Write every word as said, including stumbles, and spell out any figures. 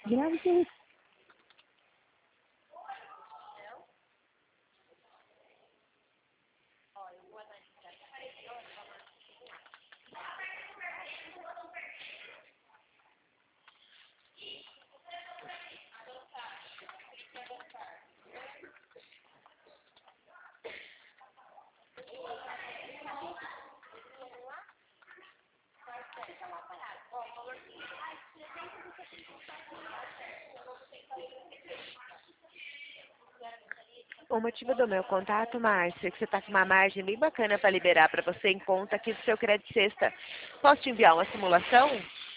Grave sim. O motivo do meu contato, Márcia, é que você está com uma margem bem bacana para liberar para você em conta aqui do seu crédito sexta. Posso te enviar uma simulação?